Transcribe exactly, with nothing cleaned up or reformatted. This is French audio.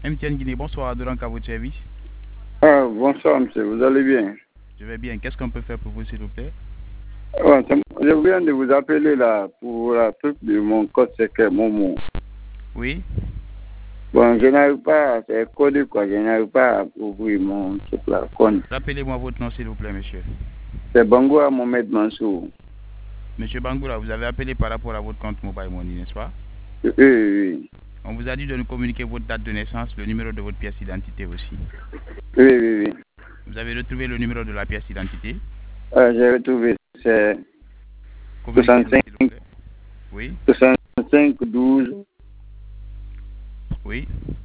M T N Guinée, bonsoir, Dorank à votre service. Ah, bonsoir, monsieur, vous allez bien? Je vais bien. Qu'est-ce qu'on peut faire pour vous, s'il vous plaît? Ouais, je viens de vous appeler là pour la truc de mon code secret Momo. Oui. Bon, je n'arrive pas, c'est codé quoi, je n'arrive pas à ouvrir mon truc là. Rappelez-moi votre nom, s'il vous plaît, monsieur. C'est Bangoua Mohamed Mansour. Monsieur Bangoura, vous avez appelé par rapport à votre compte Mobile Money, n'est-ce pas? Oui, oui. On vous a dit de nous communiquer votre date de naissance, le numéro de votre pièce d'identité aussi. Oui, oui, oui. Vous avez retrouvé le numéro de la pièce d'identité? Ah, j'ai retrouvé, c'est Communiquez-nous, s'il vous plaît. Oui. soixante-cinq douze. Oui.